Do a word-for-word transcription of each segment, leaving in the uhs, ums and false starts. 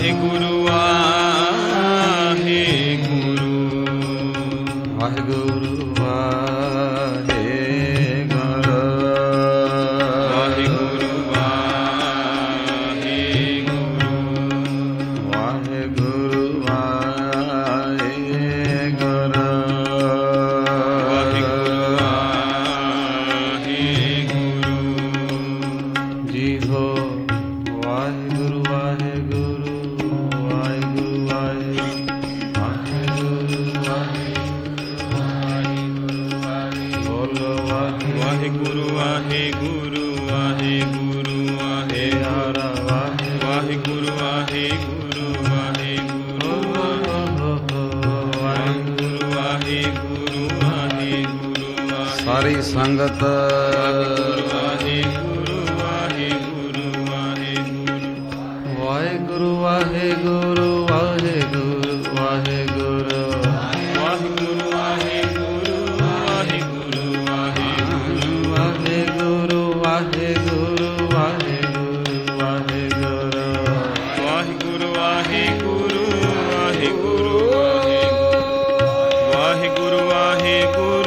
ਵਾਹਿਗੁਰੂ ਵਾਹਿਗੁਰੂ ਵਾਹਿਗੁਰੂ ਸਾਰੀ ਸੰਗਤ ਵਾਹਿਗੁਰੂ ਵਾਹਿਗੁਰੂ ਵਾਹਿਗੁਰੂ ਵਾਹਿਗੁਰੂ ਵਾਹਿਗੁਰੂ ਵਾਹਿਗੁਰੂ ਵਾਹਿਗੁਰੂ ਵਾਹਿਗੁਰੂ ਵਾਹਿਗੁਰੂ ਵਾਹਿਗੁਰੂ ਵਾਹਿਗੁਰੂ ਵਾਹਿਗੁਰੂ ਵਾਹਿਗੁਰੂ ਵਾਹਿਗੁਰੂ ਵਾਹਿਗੁਰੂ ਵਾਹਿਗੁਰੂ ਵਾਹਿਗੁਰੂ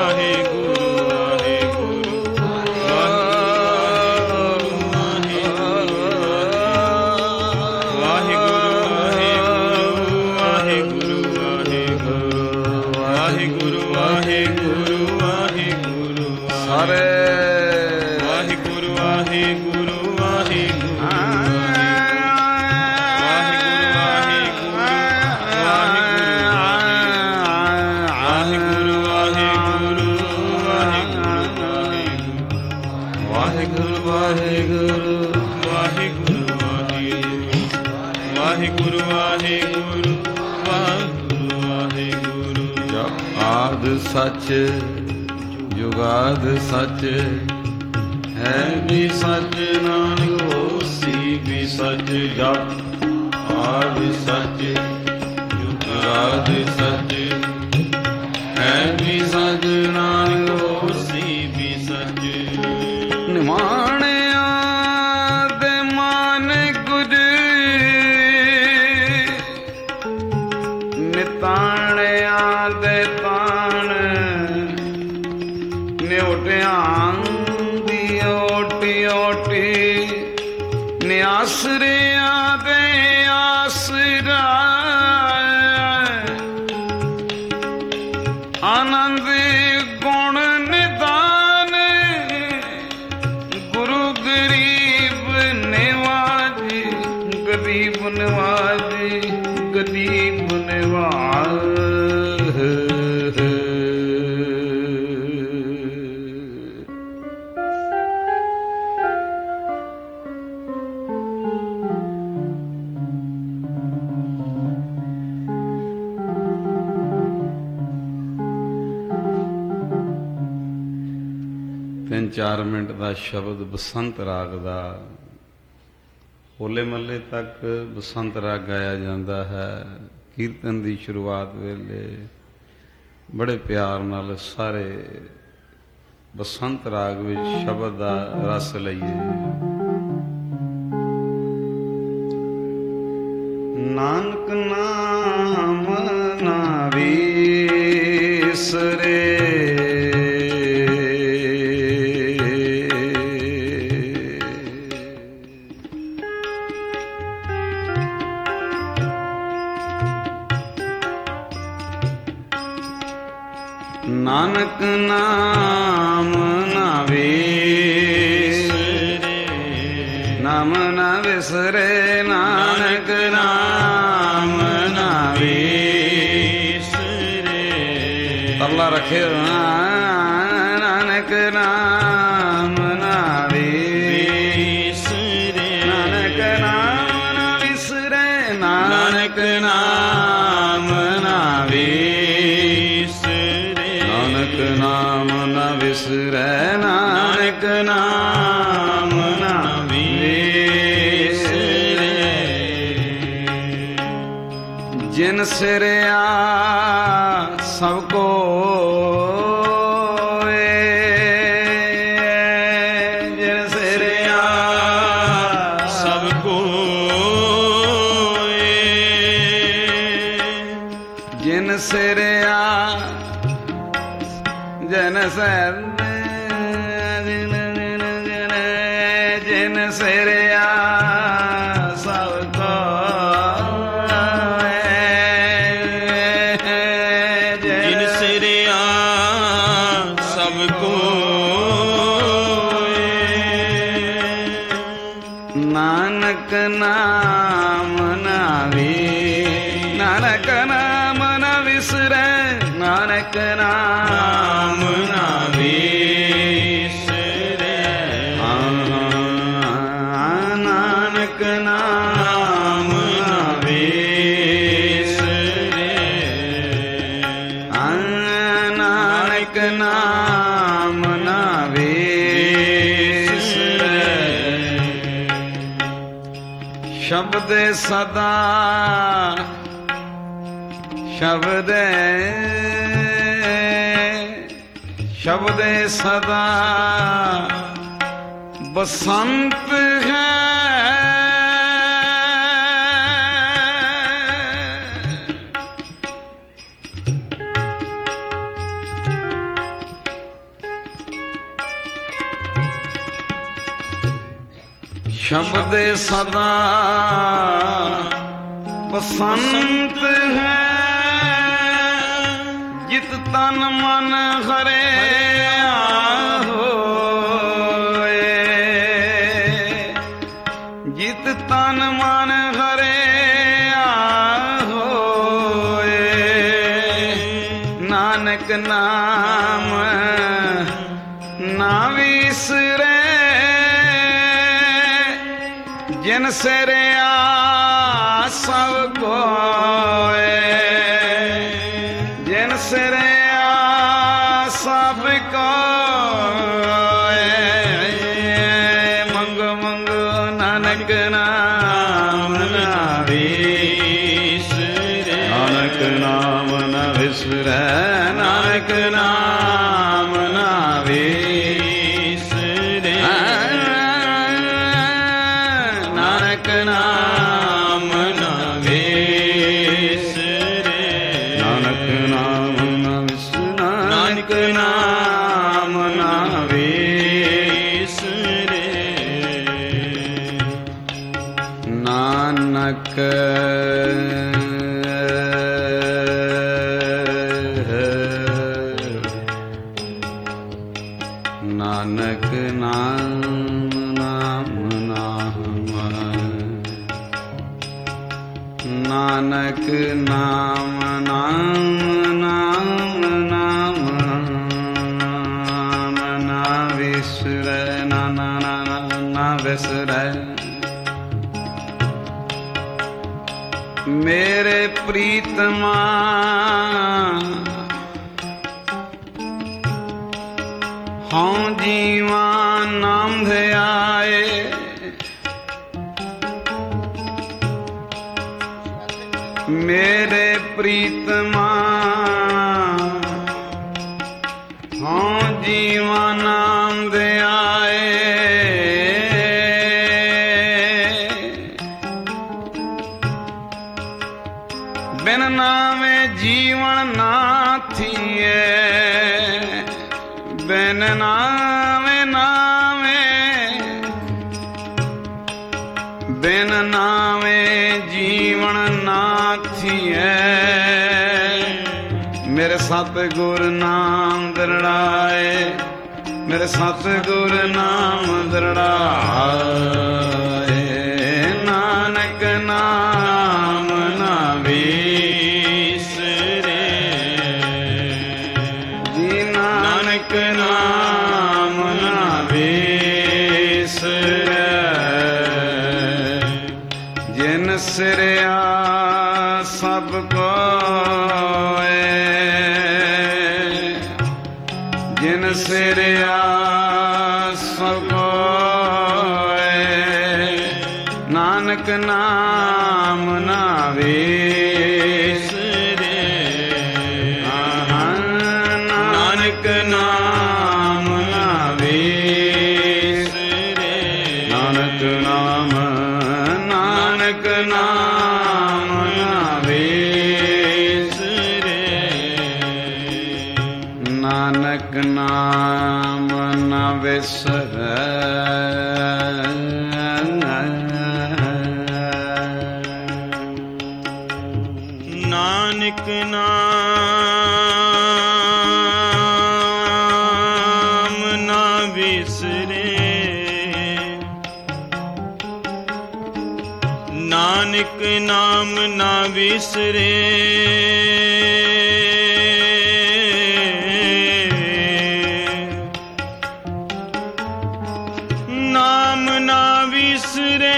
ਸੱਚ ਜੁਗਾਦ ਸੱਚ ਹੈ ਵੀ ਸੱਚ ਨਾਨਕ ਹੋਸੀ ਵੀ ਸੱਚ ਜਪ ਆਦ ਸੱਚ ਜੁਗਾਦ ਸੱਚ ਹੈ ਵੀ ਸੱਚ ਨਾਨਕ ਹੋਸੀ ਵੀ ਸੱਚ ਨਿਮਾਣਿਆ ਦੇ ਮਨ ਗੁਰ ਨਿਤਾਣਿਆ ਦੇ ਦੀ ਓਟੀ ਓਟੀ ਨਿਆਸਰਿਆਂ ਦੇ ਆਸਰਾ ਆਨੰਦ ਗੁਣ ਨਿਦਾਨ ਗੁਰੂ ਗਰੀਬ ਨਿਵਾਜੀ ਗਰੀਬ ਨਿਵਾਜੀ ਗਰੀਬ ਨਿਵਾਜ ਤਿੰਨ ਚਾਰ ਮਿੰਟ ਦਾ ਸ਼ਬਦ ਬਸੰਤ ਰਾਗ ਦਾ ਹੋਲੇ ਮਹੱਲੇ ਤੱਕ ਬਸੰਤ ਰਾਗ ਗਾਇਆ ਜਾਂਦਾ ਹੈ। ਕੀਰਤਨ ਦੀ ਸ਼ੁਰੂਆਤ ਵੇਲੇ ਬੜੇ ਪਿਆਰ ਨਾਲ ਸਾਰੇ ਬਸੰਤ ਰਾਗ ਵਿੱਚ ਸ਼ਬਦ ਦਾ ਰਸ ਲਈਏ। ਨਾਨਕ ਨਾਮ ਨਾ ਵਿਸਰੇ ਨਾਨਕ ਨਾਮ ਨਾ ਵਿਸਰੇ ਨਾਮ ਨਾ ਵਿਸਰੇ ਨਾਨਕ ਨਾਮ ਨਾ ਵਿਸਰੇ ਤਰਲਾ ਰੱਖਿਓ ਨਾਨਕ ਨਾਮ ਨਾ ਵਿਸਰੇ ਨਾਨਕ ਨਾਮ ਨਾ ਵਿਸਰੇ ਨਾਨਕ ਨਾਮ ਨਾ ਵਿਸਰੇ ਨਾਨਕ ਨਾਮ ਨਾ ਵਿਸਰੈ ਨਾਨਕ ਨਾਮ ਨਾ ਵਿਸਰੈ ਜਿਨ ਸਿਰਿਆ ਸਭ ਕੋਇ ਜਿਨ ਸਿਰਿਆ ਸਭ ਕੋਇ ਜਿਨ ਸਿਰਿਆ ਸਭ ਕੋਇ, ਜਿਨ ਸਿਰਿਆ ਸਭ ਕੋਇ। ਨਾਨਕ ਨਾਮ ਨਾ ਵੇ, ਨਾਨਕ ਨਾਮ ਨਾ ਵਿਸਰੈ, ਨਾਨਕ ਨਾਮ ਨਾ ਵਿਸਰੈ। ਨਾਨਕ ਨਾਮ ਨਾ ਵਿਸਰੈ, ਨਾਨਕ ਨਾਮ ਨਾ ਵਿਸਰੈ। ਸ਼ਬਦ ਸਦਾ ਸ਼ਬਦ ਸ਼ਬਦ ਸਦਾ ਬਸੰਤ ਹੈ। ਸ਼ਬਦ ਸਦਾ ਬਸੰਤ ਹੈ। ਜਿਤ ਤਨ ਮਨ ਹਰਿਆ ਹੋਏ, ਜਿਤ ਤਨ ਮਨ ਹਰਿਆ ਹੋਏ। ਨਾਨਕ ਨਾਮ ਨਾ ਵਿਸਰੈ, ਜਿਨ ਸਿਰਿਆ ਸਭ ਕੋਇ, ਜਿਨ ਸਿਰਿਆ ਸਭ ਕੋਇ। ਮੰਗੋ ਮੰਗੋ ਨਾਨਕ ਨਾਮ ਨਾ ਵਿਸਰੈ, ਨਾਨਕ ਨਾਮ ਨਾ ਵਿਸਰੈ, ਨਾਨਕ ਨਾਮ ਨਾ ਵਿਸਰੈ, ਨਾਨਕ ਨਾਮ ਨਾ ਵਿਸਰੈ, ਨਾਨਕ ਨਾਮ ਨਾ ਵਿਸਰੈ, ਨਾਨਕ ਨਾਮ ਨਾ ਵਿਸਰੈ। ਨਾਨਕ ਨਾਨਕ ਨਾਮ ਨਾਮ ਨਾਮ, ਨਾਨਕ ਨਾਮ ਨਾਮ ਨਾਮ ਨਾਮ, ਨਾ ਵਿਸਰੈ, ਨਾ ਨਾ ਨਾ ਨਾ ਵਿਸਰੈ। ਮੇਰੇ ਪ੍ਰੀਤਮਾ ਹਉ ਜੀਵਾ ਨਾਮ ਧਿਆਏ, ਮੇਰੇ ਪ੍ਰੀਤਮਾ ਹਉ ਜੀਵਾ ਨਾਮ ਧਿਆਏ। ਬਿਨ ਨਾਮੇ ਜੀਵਨ ਨਾ ਥੀਏ, ਬਿਨ ਨਾਮੇ ਨਾਮੇ, ਬਿਨ ਨਾਮੇ ਜੀਵਨ ਨਾ ਥੀਏ। ਮੇਰੇ ਸਤਿਗੁਰ ਨਾਮ ਦਰੜਾਏ, ਮੇਰੇ ਸਤਿਗੁਰ ਨਾਮ ਦਰੜਾਏ। ਨਾਨਕ ਨਾਮ ਨਾ ਵਿਸਰੈ, ਜੀ ਨਾਨਕ ਨਾਮ ਨਾ ਵਿਸਰੈ। ਜਿਨ ਸਿਰਿਆ ਸਭ ਕੋਇ, ਜਿਨ ਸਿਰਿਆ ਸਭ ਕੋਇ। ਨਾਨਕ ਨਾਮ ਨਾ ਵਿਸਰੈ, ਨਾਨਕ ਨਾਮ ਨਾ ਵਿਸਰੈ, ਨਾਨਕ ਨਾਮ, ਨਾਨਕ ਨਾਮ ਨਾ ਵਿਸਰੈ, ਨਾਨਕ ਨਾਮ ਨਾਨਕ ਨਾਮ ਨਾ ਵਿਸਰੇ, ਨਾਨਕ ਨਾਮ ਨਾ ਵਿਸਰੇ, ਨਾਮ ਨਾ ਵਿਸਰੇ,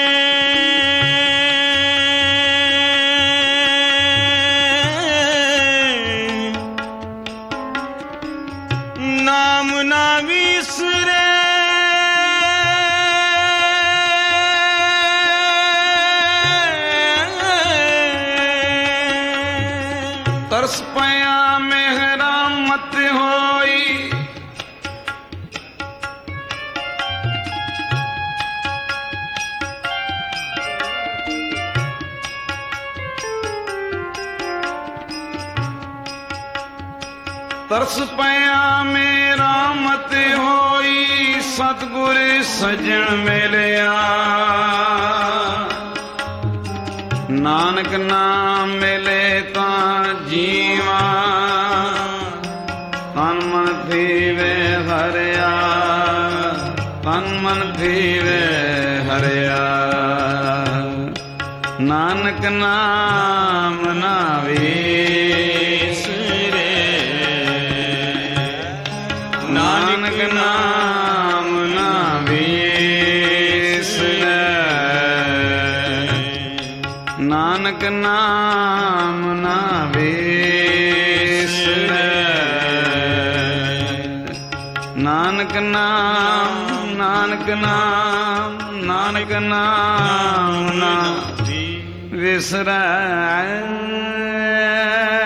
ਨਾਮ ਨਾ ਵਿਸਰੇ, ਤਰਸ ਪਿਆ ਮਿਹਰਾ ਮਤ ਹੋਈ, ਤਰਸ ਪਿਆ ਮੇਰਾ ਮਤ ਹੋਈ, ਸਤਿਗੁਰ ਸਜਣ ਮਿਲਿਆ, ਨਾਨਕ ਨਾਮ ਮਿਲੇ ਤਾਂ ਜੀਵਾ, ਤਨ ਮਨ ਥੀਵੇ ਹਰਿਆ, ਤਨ ਮਨ ਥੀਵੇ ਹਰਿਆ, ਨਾਨਕ ਨਾਮ ਨਾ ਵਿਸਰੇ, ਨਾਨਕ ਨਾਮ ਨਾ ਵਿਸਰੇ, ਨਾਨਕ ਨਾਮ ਨਾ ਵਿਸਰੇ, ਨਾਨਕ ਨਾਮ, ਨਾਨਕ ਨਾਮ, ਨਾਨਕ ਨਾਮ ਨਾ ਵਿਸਰੇ।